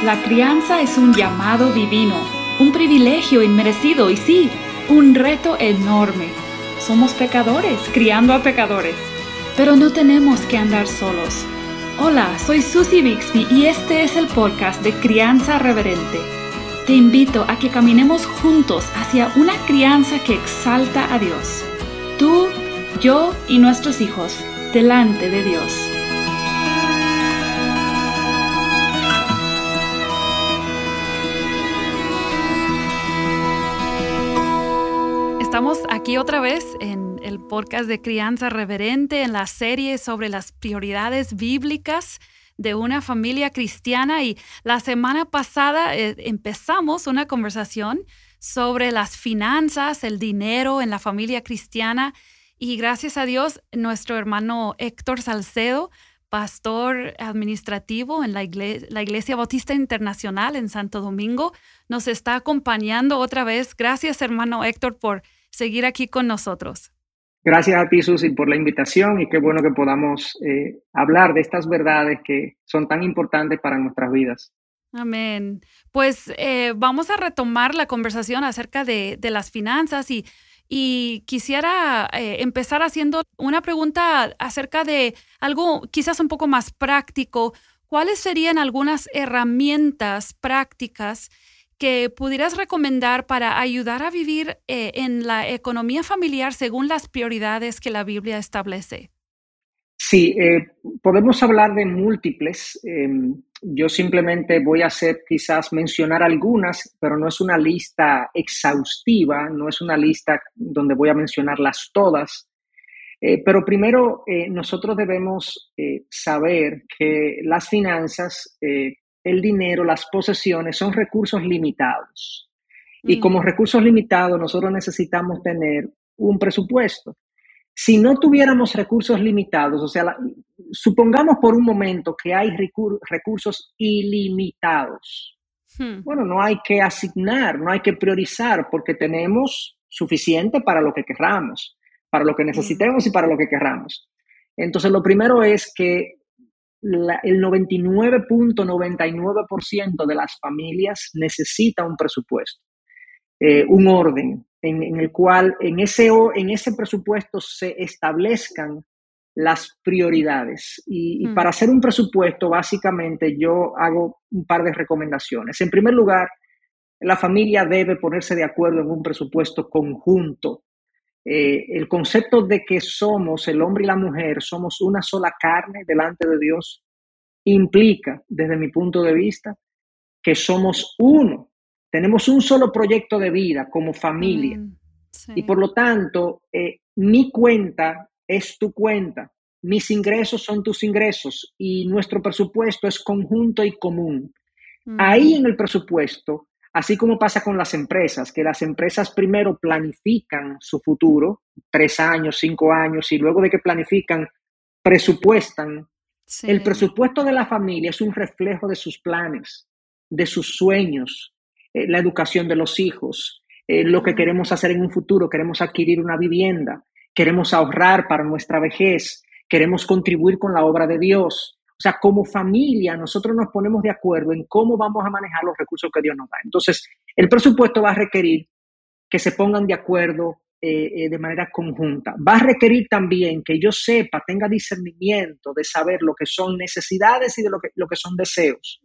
La crianza es un llamado divino, un privilegio inmerecido y sí, un reto enorme. Somos pecadores, criando a pecadores, pero no tenemos que andar solos. Hola, soy Susie Bixby y este es el podcast de Crianza Reverente. Te invito a que caminemos juntos hacia una crianza que exalta a Dios. Tú, yo y nuestros hijos, delante de Dios. Estamos aquí otra vez en el podcast de Crianza Reverente, en la serie sobre las prioridades bíblicas de una familia cristiana. Y la semana pasada empezamos una conversación sobre las finanzas, el dinero en la familia cristiana. Y gracias a Dios, nuestro hermano Héctor Salcedo, pastor administrativo en la Iglesia Bautista Internacional en Santo Domingo, nos está acompañando otra vez. Gracias, hermano Héctor, por seguir aquí con nosotros. Gracias a ti, Susi, por la invitación y qué bueno que podamos hablar de estas verdades que son tan importantes para nuestras vidas. Amén. Pues vamos a retomar la conversación acerca de las finanzas y quisiera empezar haciendo una pregunta acerca de algo quizás un poco más práctico. ¿Cuáles serían algunas herramientas prácticas que pudieras recomendar para ayudar a vivir en la economía familiar según las prioridades que la Biblia establece? Sí, podemos hablar de múltiples. Yo simplemente voy a quizás mencionar algunas, pero no es una lista exhaustiva, no es una lista donde voy a mencionarlas todas. Pero primero, nosotros debemos saber que las finanzas, el dinero, las posesiones son recursos limitados. Y como recursos limitados, nosotros necesitamos tener un presupuesto. Si no tuviéramos recursos limitados, o sea, supongamos por un momento que hay recursos ilimitados. Bueno, no hay que asignar, no hay que priorizar, porque tenemos suficiente para lo que querramos, para lo que necesitemos y para lo que querramos. Entonces, lo primero es que el 99.99% de las familias necesita un presupuesto, un orden en el cual en ese presupuesto se establezcan las prioridades. Y para hacer un presupuesto, básicamente, yo hago un par de recomendaciones. En primer lugar, la familia debe ponerse de acuerdo en un presupuesto conjunto. El concepto de que somos, el hombre y la mujer, somos una sola carne delante de Dios, implica, desde mi punto de vista, que somos uno. Tenemos un solo proyecto de vida como familia. Sí. Y por lo tanto, mi cuenta es tu cuenta, mis ingresos son tus ingresos y nuestro presupuesto es conjunto y común. Ahí en el presupuesto, así como pasa con las empresas, que las empresas primero planifican su futuro, 3 años, 5 años, y luego de que planifican, presupuestan. Sí. El presupuesto de la familia es un reflejo de sus planes, de sus sueños, la educación de los hijos, lo que queremos hacer en un futuro. Queremos adquirir una vivienda, queremos ahorrar para nuestra vejez, queremos contribuir con la obra de Dios. O sea, como familia nosotros nos ponemos de acuerdo en cómo vamos a manejar los recursos que Dios nos da. Entonces, el presupuesto va a requerir que se pongan de acuerdo de manera conjunta. Va a requerir también que yo sepa, tenga discernimiento de saber lo que son necesidades y de lo que son deseos.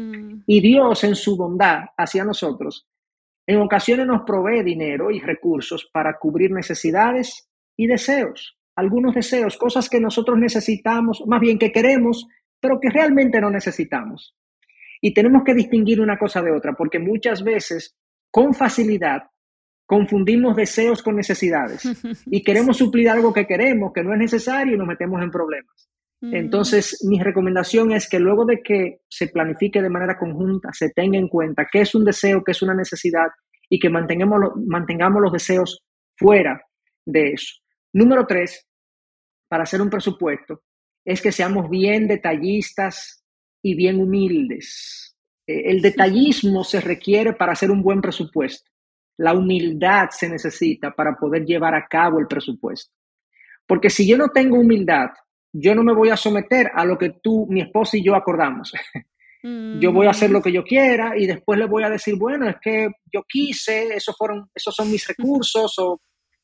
Y Dios, en su bondad hacia nosotros, en ocasiones nos provee dinero y recursos para cubrir necesidades y deseos. Algunos deseos, cosas que nosotros necesitamos, más bien que queremos, pero que realmente no necesitamos. Y tenemos que distinguir una cosa de otra, porque muchas veces, con facilidad, confundimos deseos con necesidades y queremos suplir algo que queremos, que no es necesario, y nos metemos en problemas. Entonces, mi recomendación es que luego de que se planifique de manera conjunta, se tenga en cuenta qué es un deseo, qué es una necesidad y que mantengamos los deseos fuera de eso. Número 3, para hacer un presupuesto, es que seamos bien detallistas y bien humildes. El detallismo se requiere para hacer un buen presupuesto. La humildad se necesita para poder llevar a cabo el presupuesto. Porque si yo no tengo humildad, yo no me voy a someter a lo que tú, mi esposa y yo acordamos. Yo voy a hacer Ujú. lo que yo quiera y después le voy a decir, bueno, es que yo quise, esos son mis recursos o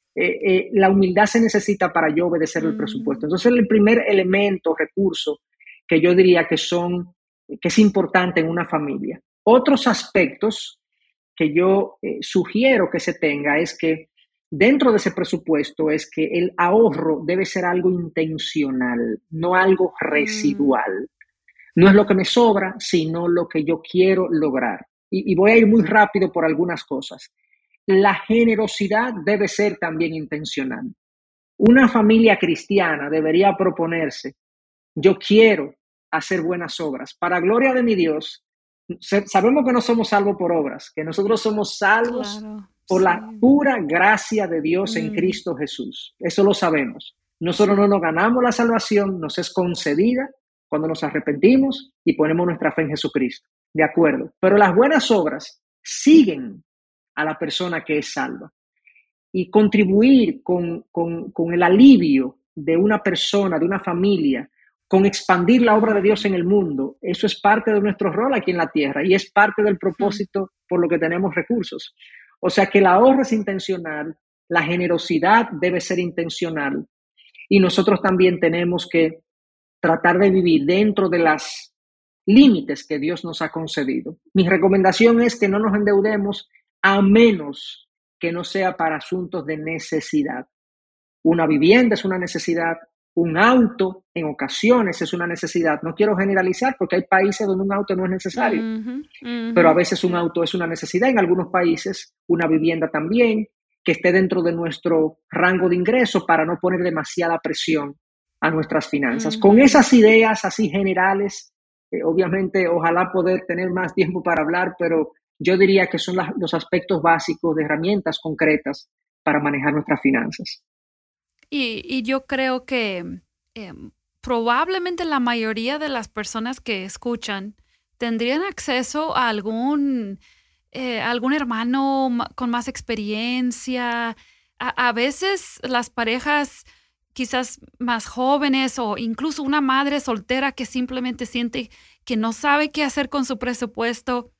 la humildad se necesita para yo obedecer el presupuesto. Mm, Entonces, el primer elemento, recurso que yo diría que es importante en una familia. Otros aspectos que yo sugiero que se tenga es que dentro de ese presupuesto es que el ahorro debe ser algo intencional, no algo mm, residual. No es lo que me sobra, sino lo que yo quiero lograr. Y voy a ir muy rápido por algunas cosas. La generosidad debe ser también intencional. Una familia cristiana debería proponerse, yo quiero hacer buenas obras. Para gloria de mi Dios, sabemos que no somos salvos por obras, que nosotros somos salvos claro, por la sí. pura gracia de Dios en Mm, Cristo Jesús. Eso lo sabemos. Nosotros no sí. nos ganamos la salvación, nos es concedida cuando nos arrepentimos y ponemos nuestra fe en Jesucristo. De acuerdo. Pero las buenas obras siguen a la persona que es salva y contribuir con el alivio de una persona, de una familia, con expandir la obra de Dios en el mundo, eso es parte de nuestro rol aquí en la tierra y es parte del Mm, propósito por lo que tenemos recursos. O sea que el ahorro es intencional, la generosidad debe ser intencional y nosotros también tenemos que tratar de vivir dentro de las límites que Dios nos ha concedido. Mi recomendación es que no nos endeudemos a menos que no sea para asuntos de necesidad. Una vivienda es una necesidad, un auto en ocasiones es una necesidad. No quiero generalizar porque hay países donde un auto no es necesario, ujú, pero a ujú, veces un sí. auto es una necesidad. En algunos países, una vivienda también, que esté dentro de nuestro rango de ingreso para no poner demasiada presión a nuestras finanzas. Con Ujú. esas ideas así generales, obviamente, ojalá poder tener más tiempo para hablar, pero yo diría que son los aspectos básicos de herramientas concretas para manejar nuestras finanzas. Y yo creo que, probablemente la mayoría de las personas que escuchan tendrían acceso a algún hermano con más experiencia. A veces las parejas quizás más jóvenes o incluso una madre soltera que simplemente siente que no sabe qué hacer con su presupuesto.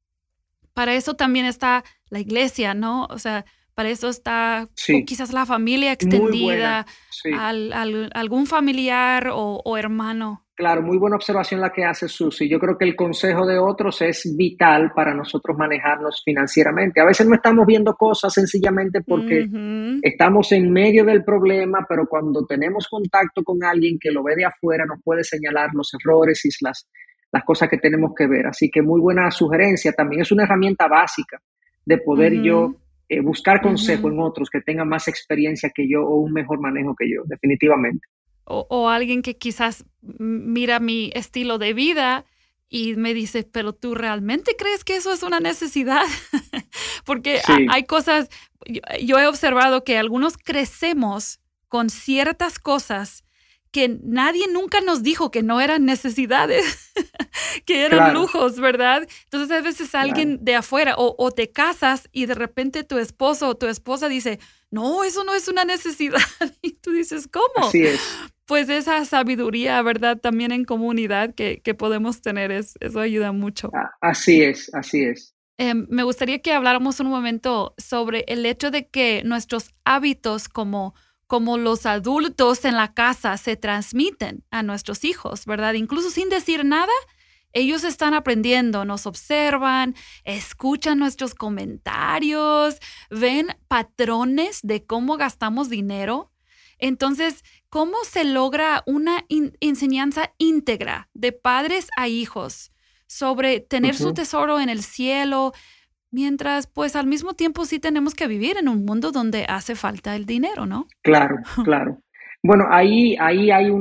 Para eso también está la iglesia, ¿no? O sea, para eso está o Sí, quizás la familia muy buena, extendida, sí. algún familiar o hermano. Claro, muy buena observación la que hace Susi. Yo creo que el consejo de otros es vital para nosotros manejarnos financieramente. A veces no estamos viendo cosas sencillamente porque Ujú. estamos en medio del problema, pero cuando tenemos contacto con alguien que lo ve de afuera, nos puede señalar los errores y las cosas que tenemos que ver. Así que muy buena sugerencia. También es una herramienta básica de poder Ujú, yo buscar consejo ujú. en otros que tengan más experiencia que yo o un mejor manejo que yo, definitivamente. O alguien que quizás mira mi estilo de vida y me dice, pero ¿tú realmente crees que eso es una necesidad? Porque Sí, hay cosas, yo he observado que algunos crecemos con ciertas cosas que nadie nunca nos dijo que no eran necesidades, que eran claro, lujos, ¿verdad? Entonces a veces claro. alguien de afuera o te casas y de repente tu esposo o tu esposa dice, no, eso no es una necesidad. Y tú dices, ¿cómo? Así es. Pues esa sabiduría, ¿verdad? También en comunidad que podemos tener, eso ayuda mucho. Así es, así es. Me gustaría que habláramos un momento sobre el hecho de que nuestros hábitos como los adultos en la casa se transmiten a nuestros hijos, ¿verdad? Incluso sin decir nada, ellos están aprendiendo, nos observan, escuchan nuestros comentarios, ven patrones de cómo gastamos dinero. Entonces, ¿cómo se logra una enseñanza íntegra de padres a hijos sobre tener su Ujú. tesoro en el cielo, mientras pues al mismo tiempo sí tenemos que vivir en un mundo donde hace falta el dinero, ¿no? Claro, claro. Bueno, ahí hay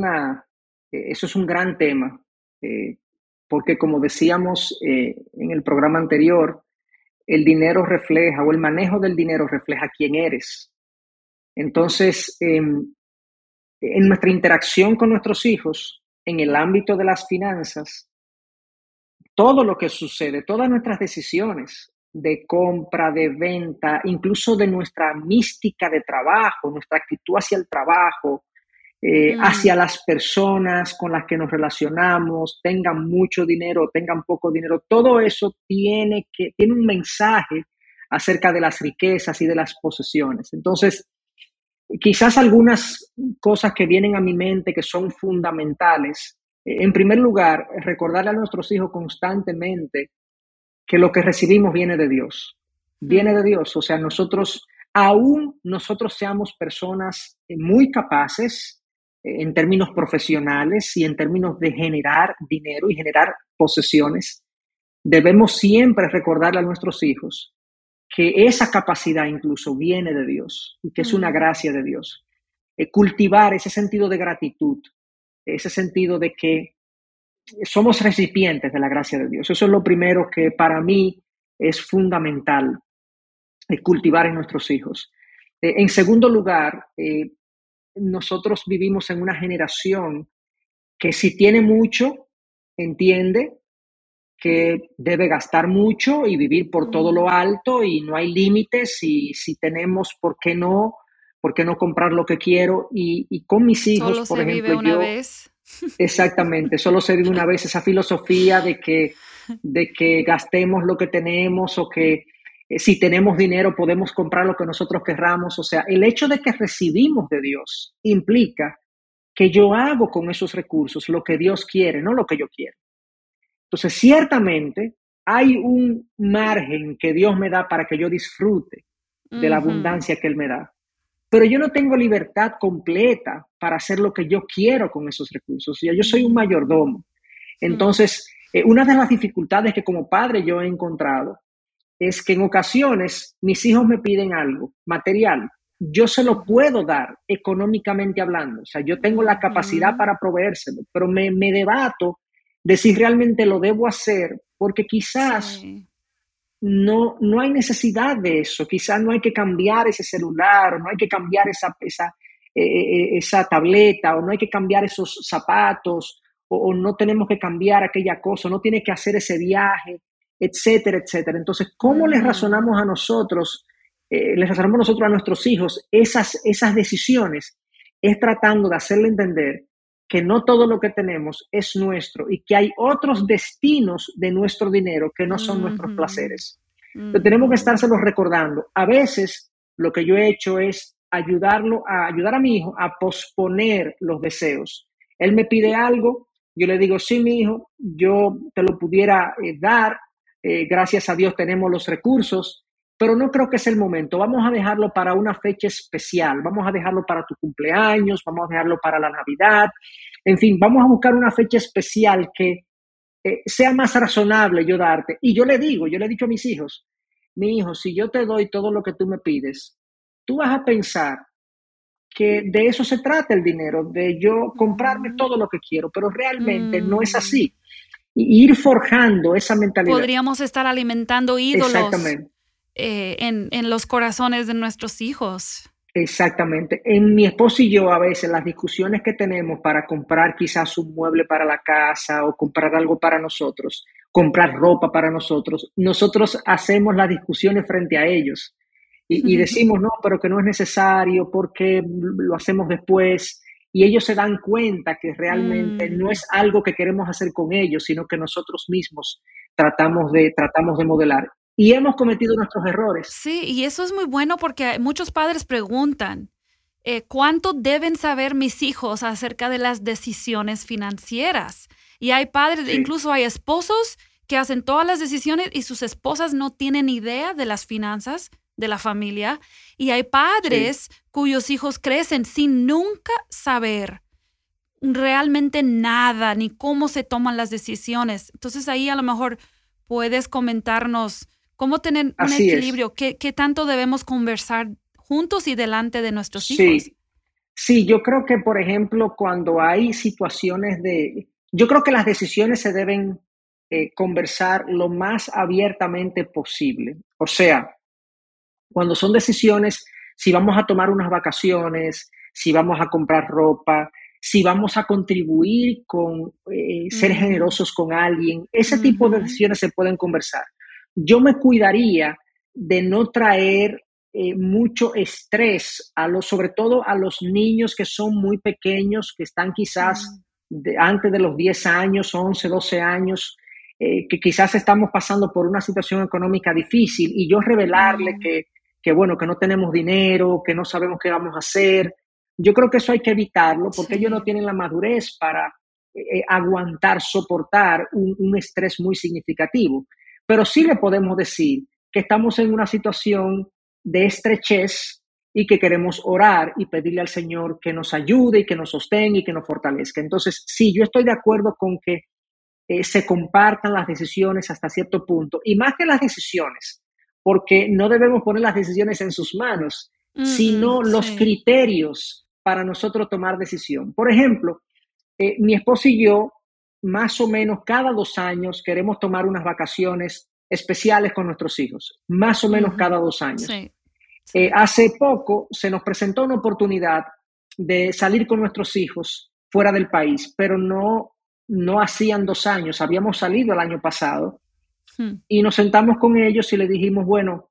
eso es un gran tema, eh, porque como decíamos en el programa anterior, el dinero refleja, o el manejo del dinero refleja quién eres. Entonces, en nuestra interacción con nuestros hijos, en el ámbito de las finanzas, todo lo que sucede, todas nuestras decisiones de compra, de venta, incluso de nuestra mística de trabajo, nuestra actitud hacia el trabajo, Mm, hacia las personas con las que nos relacionamos, tengan mucho dinero, tengan poco dinero. Todo eso tiene un mensaje acerca de las riquezas y de las posesiones. Entonces, quizás algunas cosas que vienen a mi mente que son fundamentales. En primer lugar, recordarle a nuestros hijos constantemente que lo que recibimos viene de Dios. Viene mm, de Dios. O sea, aún nosotros seamos personas muy capaces en términos profesionales y en términos de generar dinero y generar posesiones, debemos siempre recordarle a nuestros hijos que esa capacidad incluso viene de Dios y que es una mm. gracia de Dios. Cultivar ese sentido de gratitud, ese sentido de que somos recipientes de la gracia de Dios. Eso es lo primero que para mí es fundamental cultivar en nuestros hijos. En segundo lugar, nosotros vivimos en una generación que si tiene mucho, entiende que debe gastar mucho y vivir por todo lo Mm. alto y no hay límites y si tenemos, ¿por qué no comprar lo que quiero? Y con mis hijos, Solo por se ejemplo, vive una yo vez. exactamente, solo se vive una vez esa filosofía de que gastemos lo que tenemos o que si tenemos dinero podemos comprar lo que nosotros querramos. O sea, el hecho de que recibimos de Dios implica que yo hago con esos recursos lo que Dios quiere, no lo que yo quiero. Entonces, ciertamente hay un margen que Dios me da para que yo disfrute de la Ujú, abundancia que Él me da. Pero yo no tengo libertad completa para hacer lo que yo quiero con esos recursos. O sea, yo soy un mm, mayordomo. mm, Entonces, una de las dificultades que como padre yo he encontrado es que en ocasiones mis hijos me piden algo material. Yo se lo ujú, puedo dar económicamente hablando. O sea, yo tengo la capacidad ujú. para proveérselo, pero me debato de si realmente lo debo hacer porque quizás Sí. no hay necesidad de eso, quizás no hay que cambiar ese celular, o no hay que cambiar esa tableta, o no hay que cambiar esos zapatos, o no tenemos que cambiar aquella cosa, no tiene que hacer ese viaje, etcétera, etcétera. Entonces, ¿cómo Ujú, les razonamos nosotros a nuestros hijos esas decisiones? Es tratando de hacerle entender que no todo lo que tenemos es nuestro y que hay otros destinos de nuestro dinero que no son nuestros ujú, placeres. Entonces, tenemos que ujú, estárselos recordando. A veces lo que yo he hecho es ayudar a mi hijo a posponer los deseos. Él me pide algo, yo le digo, sí, mi hijo, yo te lo pudiera dar, gracias a Dios tenemos los recursos, pero no creo que es el momento. Vamos a dejarlo para una fecha especial, vamos a dejarlo para tu cumpleaños, vamos a dejarlo para la Navidad, en fin, vamos a buscar una fecha especial que sea más razonable yo darte. Y yo le he dicho a mis hijos, mi hijo, si yo te doy todo lo que tú me pides, tú vas a pensar que de eso se trata el dinero, de yo comprarme ujú, todo lo que quiero, pero realmente no es mm. así. Y ir forjando esa mentalidad. Podríamos estar alimentando ídolos Exactamente. en los corazones de nuestros hijos. Exactamente. En mi esposo y yo a veces las discusiones que tenemos para comprar quizás un mueble para la casa o comprar algo para nosotros, comprar ropa para nosotros hacemos las discusiones frente a ellos y decimos, no, pero que no es necesario porque lo hacemos después y ellos se dan cuenta que realmente no Mm. es algo que queremos hacer con ellos, sino que nosotros mismos tratamos de modelar. Y hemos cometido nuestros errores. Sí, y eso es muy bueno porque muchos padres preguntan, ¿cuánto deben saber mis hijos acerca de las decisiones financieras? Y hay padres, Sí, incluso hay esposos que hacen todas las decisiones y sus esposas no tienen idea de las finanzas de la familia. Y hay sí. padres cuyos hijos crecen sin nunca saber realmente nada, ni cómo se toman las decisiones. Entonces ahí a lo mejor puedes comentarnos cómo tener un Así es. equilibrio, qué tanto debemos conversar juntos y delante de nuestros hijos. Sí, sí, yo creo que, por ejemplo, cuando hay yo creo que las decisiones se deben conversar lo más abiertamente posible. O sea, cuando son decisiones, si vamos a tomar unas vacaciones, si vamos a comprar ropa, si vamos a contribuir con ser Mm, generosos con alguien, ese tipo de ujú, decisiones se pueden conversar. Yo me cuidaría de no traer mucho estrés, sobre todo a los niños que son muy pequeños, que están quizás antes de los 10 años, 11, 12 años, que quizás estamos pasando por una situación económica difícil y yo revelarle bueno, que no tenemos dinero, que no sabemos qué vamos a hacer. Yo creo que eso hay que evitarlo porque ellos no tienen la madurez para aguantar, soportar un estrés muy significativo. Pero sí le podemos decir que estamos en una situación de estrechez y que queremos orar y pedirle al Señor que nos ayude y que nos sostenga y que nos fortalezca. Entonces, sí, yo estoy de acuerdo con que se compartan las decisiones hasta cierto punto, y más que las decisiones, porque no debemos poner las decisiones en sus manos, sino los criterios para nosotros tomar decisión. Por ejemplo, mi esposo y yo, más o menos cada 2 años, queremos tomar unas vacaciones especiales con nuestros hijos, más o menos cada 2 años. Hace poco se nos presentó una oportunidad de salir con nuestros hijos fuera del país, pero no hacían 2 años, habíamos salido el año pasado y nos sentamos con ellos y les dijimos, bueno,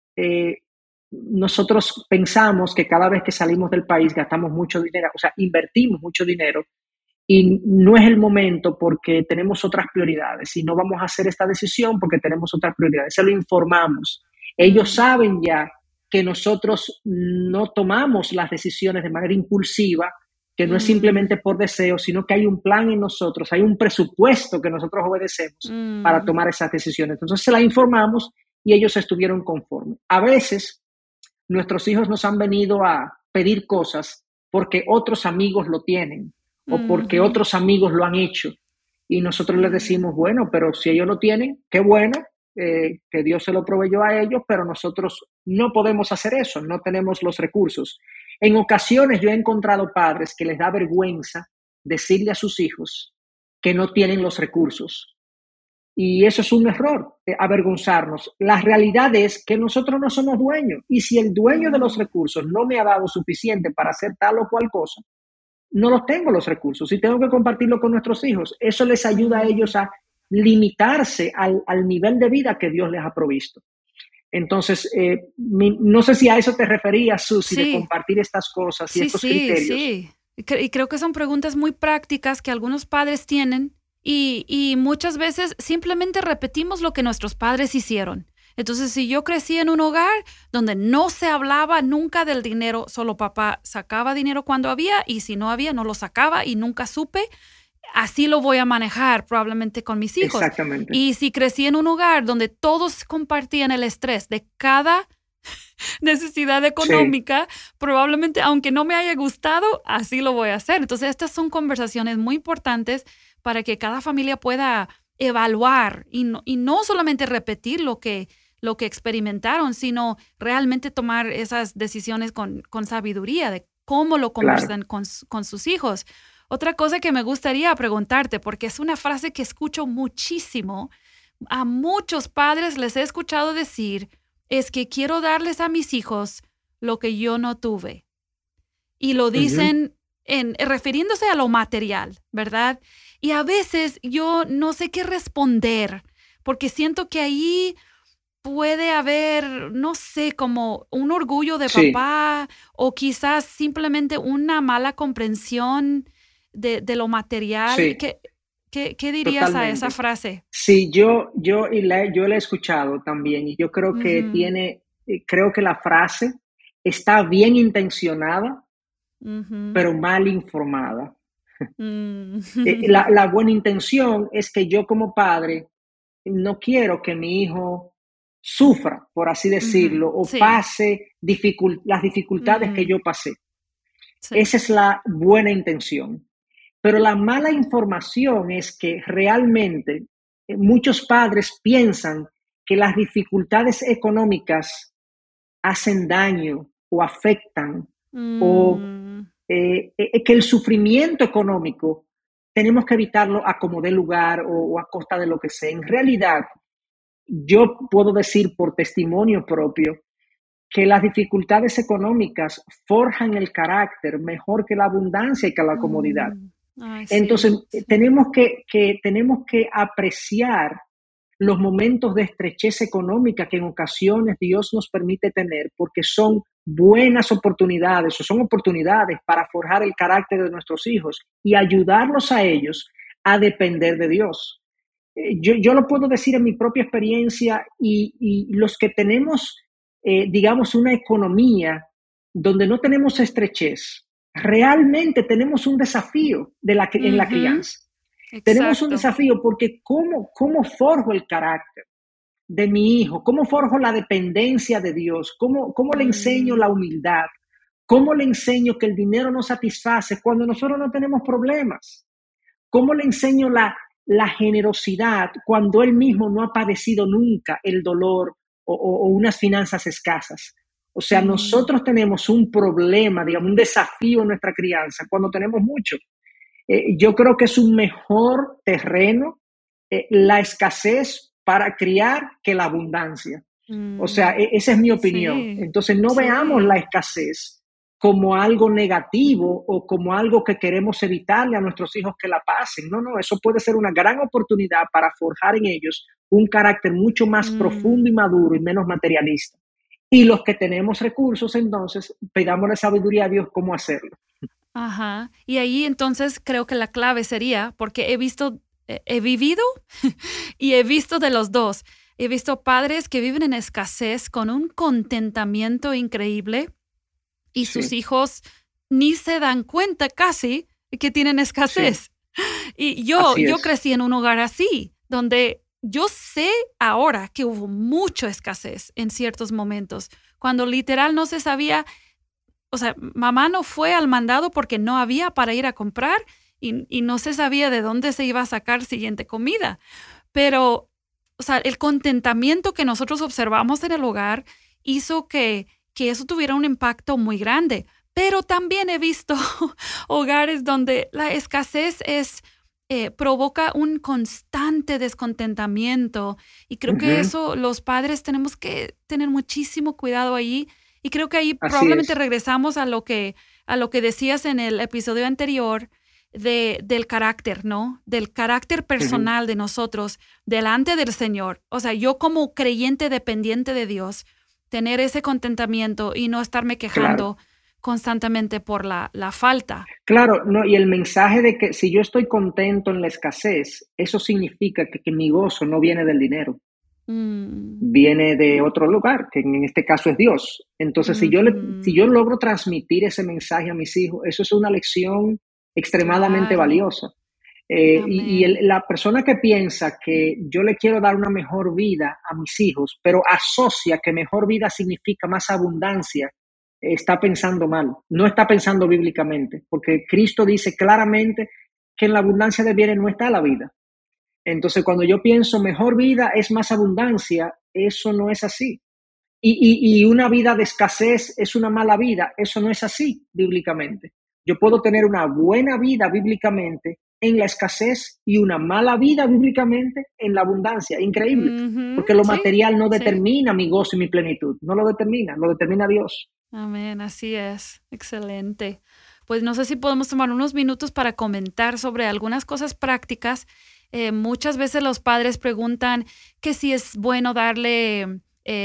nosotros pensamos que cada vez que salimos del país gastamos mucho dinero, o sea, invertimos mucho dinero y no es el momento porque tenemos otras prioridades y no vamos a hacer esta decisión porque tenemos otras prioridades. Se lo informamos. Ellos saben ya que nosotros no tomamos las decisiones de manera impulsiva, que no es simplemente por deseo, sino que hay un plan en nosotros, hay un presupuesto que nosotros obedecemos para tomar esas decisiones. Entonces se la informamos y ellos estuvieron conformes. A veces nuestros hijos nos han venido a pedir cosas porque otros amigos lo tienen o porque otros amigos lo han hecho. Y nosotros les decimos, bueno, pero si ellos lo tienen, qué bueno, que Dios se lo proveyó a ellos, pero nosotros no podemos hacer eso, no tenemos los recursos. En ocasiones yo he encontrado padres que les da vergüenza decirle a sus hijos que no tienen los recursos. Y eso es un error, avergonzarnos. La realidad es que nosotros no somos dueños. Y si el dueño de los recursos no me ha dado suficiente para hacer tal o cual cosa, no los tengo los recursos y tengo que compartirlo con nuestros hijos. Eso les ayuda a ellos a limitarse al nivel de vida que Dios les ha provisto. Entonces, no sé si a eso te referías, Susi, de compartir estas cosas y estos criterios. Sí. Y creo que son preguntas muy prácticas que algunos padres tienen y muchas veces simplemente repetimos lo que nuestros padres hicieron. Entonces, si yo crecí en un hogar donde no se hablaba nunca del dinero, solo papá sacaba dinero cuando había y si no había, no lo sacaba y nunca supe, así lo voy a manejar probablemente con mis hijos. Exactamente. Y si crecí en un hogar donde todos compartían el estrés de cada necesidad económica, probablemente, aunque no me haya gustado, así lo voy a hacer. Entonces, estas son conversaciones muy importantes para que cada familia pueda evaluar y no solamente repetir lo que experimentaron, sino realmente tomar esas decisiones con sabiduría de cómo lo conversan con sus hijos. Otra cosa que me gustaría preguntarte, porque es una frase que escucho muchísimo, a muchos padres les he escuchado decir, es que quiero darles a mis hijos lo que yo no tuve. Y lo dicen refiriéndose a lo material, ¿verdad? Y a veces yo no sé qué responder, porque siento que ahí puede haber, no sé, como un orgullo de papá o quizás simplemente una mala comprensión de lo material. Sí. ¿Qué dirías Totalmente. a esa frase? Sí, yo la he escuchado también y yo creo que creo que la frase está bien intencionada, pero mal informada. La buena intención es que yo como padre no quiero que mi hijo sufra, por así decirlo, o pase las dificultades que yo pasé. Sí. Esa es la buena intención. Pero la mala información es que realmente muchos padres piensan que las dificultades económicas hacen daño o afectan o que el sufrimiento económico tenemos que evitarlo a como dé lugar o a costa de lo que sea. En realidad, yo puedo decir por testimonio propio que las dificultades económicas forjan el carácter mejor que la abundancia y que la comodidad. Entonces, tenemos que apreciar los momentos de estrechez económica que en ocasiones Dios nos permite tener, porque son buenas oportunidades o son oportunidades para forjar el carácter de nuestros hijos y ayudarlos a ellos a depender de Dios. Yo lo puedo decir en mi propia experiencia y los que tenemos, digamos, una economía donde no tenemos estrechez, realmente tenemos un desafío en la Ujú, crianza. Tenemos un exacto. desafío porque ¿cómo forjo el carácter de mi hijo? ¿Cómo forjo la dependencia de Dios? ¿Cómo le enseño Mm, la humildad? ¿Cómo le enseño que el dinero no satisface cuando nosotros no tenemos problemas? ¿Cómo le enseño la generosidad cuando él mismo no ha padecido nunca el dolor o unas finanzas escasas? O sea, mm, nosotros tenemos un problema, digamos, un desafío en nuestra crianza cuando tenemos mucho. Yo creo que es un mejor terreno la escasez para criar que la abundancia. O sea, mm. esa es mi opinión. Sí, Entonces, no veamos la sí. escasez como algo negativo o como algo que queremos evitarle a nuestros hijos que la pasen. No, no, eso puede ser una gran oportunidad para forjar en ellos un carácter mucho más Mm, profundo y maduro y menos materialista. Y los que tenemos recursos, entonces, pidámosle sabiduría a Dios cómo hacerlo. ajá. Y ahí entonces creo que la clave sería, porque he vivido y he visto de los dos. He visto padres que viven en escasez con un contentamiento increíble y sus Sí, hijos ni se dan cuenta casi que tienen sí, escasez. Y así yo es. crecí en un hogar así, donde yo sé ahora que hubo mucha escasez en ciertos momentos, cuando literal no se sabía, o sea, mamá no fue al mandado porque no había para ir a comprar y no se sabía de dónde se iba a sacar siguiente comida. Pero, o sea, el contentamiento que nosotros observamos en el hogar hizo que eso tuviera un impacto muy grande. Pero también he visto hogares donde la escasez provoca un constante descontentamiento y creo que Ujú, eso los padres tenemos que tener muchísimo cuidado ahí y creo que ahí así probablemente es. regresamos a lo que decías en el episodio anterior del carácter, ¿no? Del carácter Ujú, personal de nosotros delante del Señor. O sea, yo como creyente dependiente de Dios, tener ese contentamiento y no estarme claro. quejando constantemente por la falta. Claro, no, y el mensaje de que si yo estoy contento en la escasez, eso significa que mi gozo no viene del dinero, Mm, viene de otro lugar, que en este caso es Dios. Entonces, si yo ujú, logro transmitir ese mensaje a mis hijos, eso es una lección extremadamente claro, valiosa. amén. La persona que piensa que yo le quiero dar una mejor vida a mis hijos, pero asocia que mejor vida significa más abundancia, está pensando mal, no está pensando bíblicamente, porque Cristo dice claramente que en la abundancia de bienes no está la vida. Entonces, cuando yo pienso mejor vida es más abundancia, eso no es así. Y una vida de escasez es una mala vida, eso no es así bíblicamente. Yo puedo tener una buena vida bíblicamente en la escasez y una mala vida bíblicamente en la abundancia. Increíble, Ujú, porque lo sí, material no sí. determina mi gozo y mi plenitud, no lo determina Dios. Amén, así es. Excelente. Pues no sé si podemos tomar unos minutos para comentar sobre algunas cosas prácticas. Muchas veces los padres preguntan que si es bueno darle,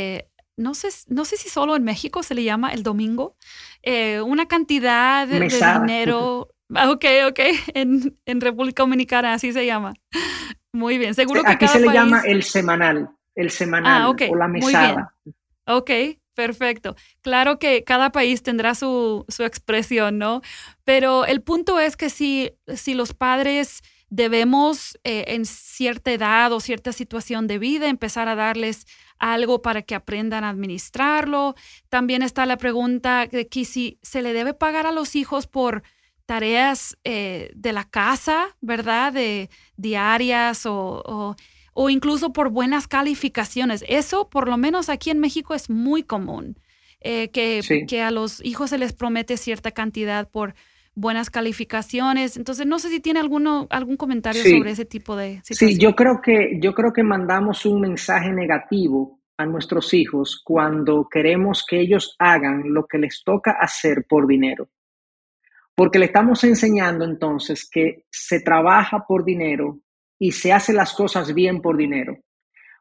no sé si solo en México se le llama el domingo, una cantidad de Mesada. dinero. Ok, ok, en República Dominicana así se llama. Muy bien, seguro que Aquí cada se le llama país. el Ah, semanal ok, o la muy bien. mesada. Okey, perfecto. Claro que cada país tendrá su expresión, ¿no? Pero el punto es que si los padres debemos, en cierta edad o cierta situación de vida, empezar a darles algo para que aprendan a administrarlo. También está la pregunta de que si se le debe pagar a los hijos por tareas, de la casa, ¿verdad? De diarias o incluso por buenas calificaciones. Eso, por lo menos aquí en México, es muy común, Sí. que a los hijos se les promete cierta cantidad por buenas calificaciones. Entonces, no sé si tiene algún comentario sobre Sí, ese tipo de sí, situación. yo creo que mandamos un mensaje negativo a nuestros hijos cuando queremos que ellos hagan lo que les toca hacer por dinero, porque le estamos enseñando entonces que se trabaja por dinero y se hace las cosas bien por dinero.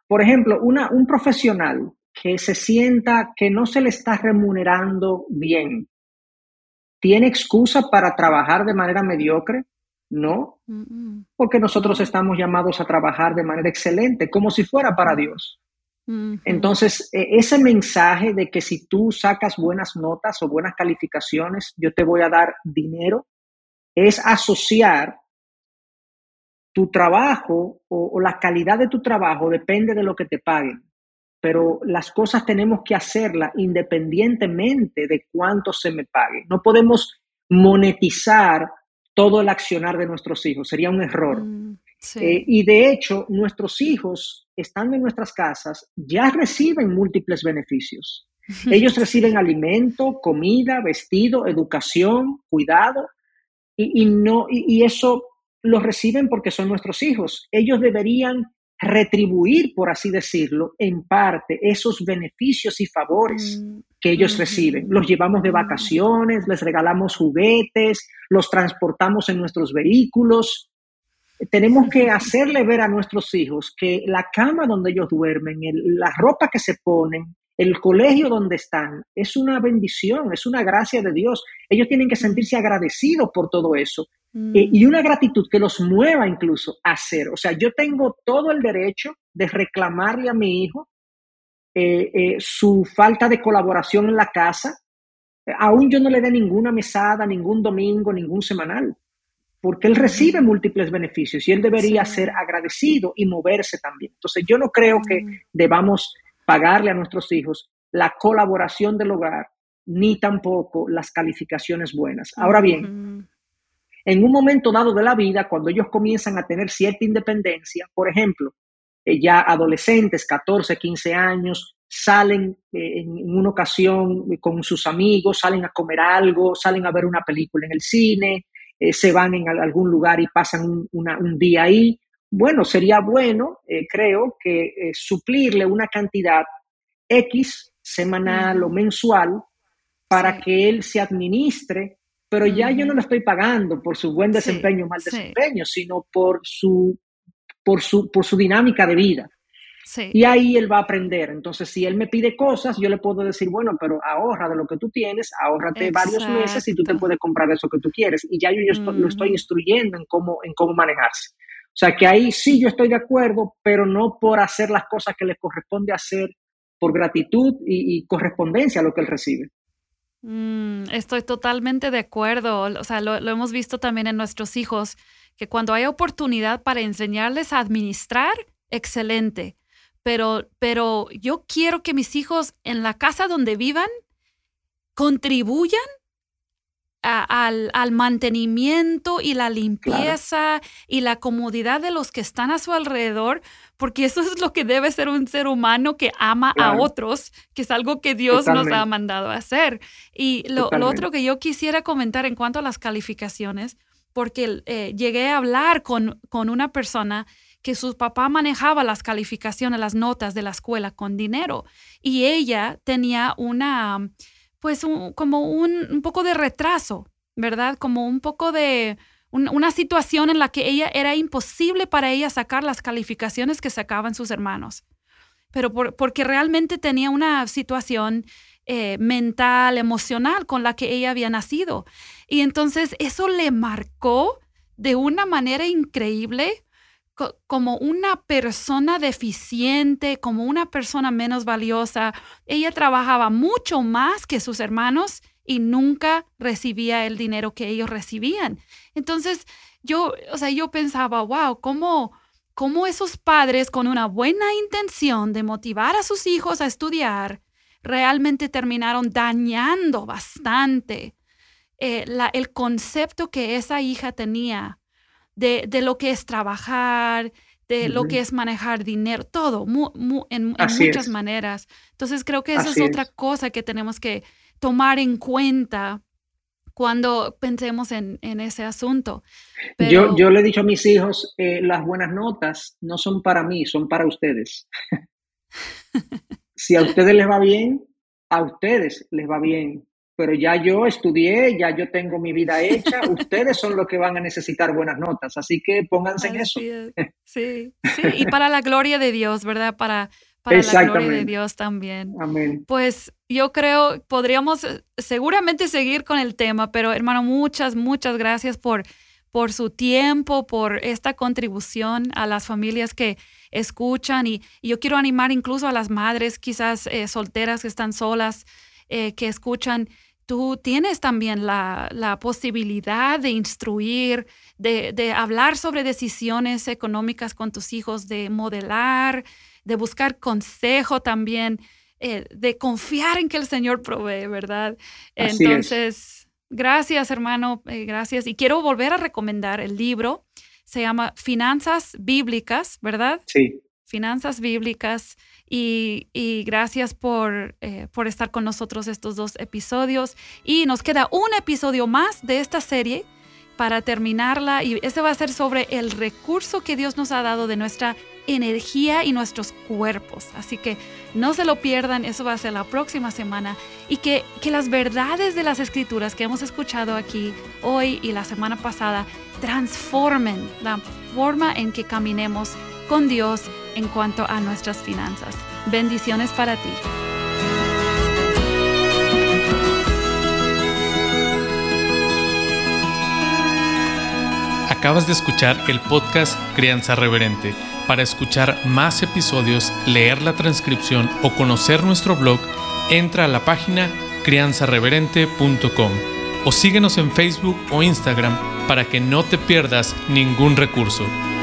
Por ejemplo, un profesional que se sienta que no se le está remunerando bien, ¿tiene excusa para trabajar de manera mediocre? No, Mm, porque nosotros no. estamos llamados a trabajar de manera excelente, como si fuera para Mm, Dios. ujú, Entonces, ese mensaje de que si tú sacas buenas notas o buenas calificaciones, yo te voy a dar dinero, es asociar tu trabajo o la calidad de tu trabajo depende de lo que te paguen, pero las cosas tenemos que hacerlas independientemente de cuánto se me pague. No podemos monetizar todo el accionar de nuestros hijos, sería un error. sí. Y de hecho, nuestros hijos, estando en nuestras casas, ya reciben múltiples beneficios. Ellos reciben Sí. alimento, comida, vestido, educación, cuidado, y eso lo reciben porque son nuestros hijos. Ellos deberían retribuir, por así decirlo, en parte esos beneficios y favores Mm, que ellos reciben. ujú, Los llevamos de mm, vacaciones, les regalamos juguetes, los transportamos en nuestros vehículos. Tenemos que hacerle ver a nuestros hijos que la cama donde ellos duermen, la ropa que se ponen, el colegio donde están, es una bendición, es una gracia de Dios. Ellos tienen que mm, sentirse agradecidos por todo eso, y una mm, gratitud que los mueva incluso a hacer. O sea, yo tengo todo el derecho de reclamarle a mi hijo su falta de colaboración en la casa, aún yo no le dé ninguna mesada, ningún domingo, ningún semanal, porque él recibe ujú, múltiples beneficios y él debería ser sí. agradecido y moverse también. Entonces, yo no creo que Mm, debamos pagarle a nuestros hijos la colaboración del hogar, ni tampoco las calificaciones buenas. Ahora bien, ujú, en un momento dado de la vida, cuando ellos comienzan a tener cierta independencia, por ejemplo, ya adolescentes, 14, 15 años, salen en una ocasión con sus amigos, salen a comer algo, salen a ver una película en el cine, se van en algún lugar y pasan un día ahí. Bueno, sería bueno, creo, que suplirle una cantidad X semanal o ujú, mensual para sí. que él se administre, pero ya yo no Ujú, le estoy pagando por su buen sí, desempeño o mal sí, desempeño, sino por su dinámica de vida. sí. Y ahí él va a aprender. Entonces, si él me pide cosas, yo le puedo decir, bueno, pero ahorra de lo que tú tienes, ahórrate varios meses y tú te Exacto. puedes comprar eso que tú quieres. Y ya lo estoy Ujú. instruyendo en cómo manejarse. O sea, que ahí sí yo estoy de acuerdo, pero no por hacer las cosas que le corresponde hacer por gratitud y correspondencia a lo que él recibe. Estoy totalmente de acuerdo. O sea, lo hemos visto también en nuestros hijos, que cuando hay oportunidad para enseñarles a administrar, excelente. Pero yo quiero que mis hijos en la casa donde vivan contribuyan al mantenimiento y la Claro, limpieza y la comodidad de los que están a su alrededor, porque eso es lo que debe ser un ser humano que ama a claro, otros, que es algo que Dios nos ha totalmente, mandado a hacer. Y lo otro totalmente. que yo quisiera comentar en cuanto a las calificaciones, porque llegué a hablar con una persona que su papá manejaba las calificaciones, las notas de la escuela con dinero, y ella tenía una pues como un poco de retraso, ¿verdad? Como un poco de una situación en la que ella era imposible para ella sacar las calificaciones que sacaban sus hermanos, pero porque realmente tenía una situación mental, emocional con la que ella había nacido. Y entonces eso le marcó de una manera increíble como una persona deficiente, como una persona menos valiosa. Ella trabajaba mucho más que sus hermanos y nunca recibía el dinero que ellos recibían. Entonces, o sea, yo pensaba, wow, cómo esos padres con una buena intención de motivar a sus hijos a estudiar realmente terminaron dañando bastante el concepto que esa hija tenía de lo que es trabajar, de lo que Ujú. es manejar dinero, todo, en Así muchas es, maneras. Entonces creo que esa es así otra es. cosa que tenemos que tomar en cuenta cuando pensemos en ese asunto. Yo Pero le he dicho a mis hijos, las buenas notas no son para mí, son para ustedes. Si a ustedes les va bien, a ustedes les va bien. pero ya yo estudié, ya yo tengo mi vida hecha, ustedes son los que van a necesitar buenas notas, así que pónganse en eso. Así es. Sí, sí, y para la gloria de Dios, ¿verdad? Para la gloria de Dios también. Amén. Pues yo creo, podríamos seguramente seguir con el tema, pero hermano, muchas gracias por su tiempo, por esta contribución a las familias que escuchan. Y yo quiero animar incluso a las madres, quizás solteras que están solas, que escuchan. Tú tienes también la posibilidad de instruir, de hablar sobre decisiones económicas con tus hijos, de modelar, de buscar consejo también, de confiar en que el Señor provee, ¿verdad? Así Entonces, es. gracias, hermano, gracias. Y quiero volver a recomendar el libro. Se llama Finanzas Bíblicas, ¿verdad? Sí. Finanzas Bíblicas. Y gracias por estar con nosotros estos 2 episodios. Y nos queda un episodio más de esta serie para terminarla. Y ese va a ser sobre el recurso que Dios nos ha dado de nuestra energía y nuestros cuerpos. Así que no se lo pierdan, eso va a ser la próxima semana. Y que las verdades de las Escrituras que hemos escuchado aquí hoy y la semana pasada transformen la forma en que caminemos con Dios en cuanto a nuestras finanzas. Bendiciones para ti. Acabas de escuchar el podcast Crianza Reverente. Para escuchar más episodios, leer la transcripción o conocer nuestro blog, entra a la página crianzareverente.com o síguenos en Facebook o Instagram para que no te pierdas ningún recurso.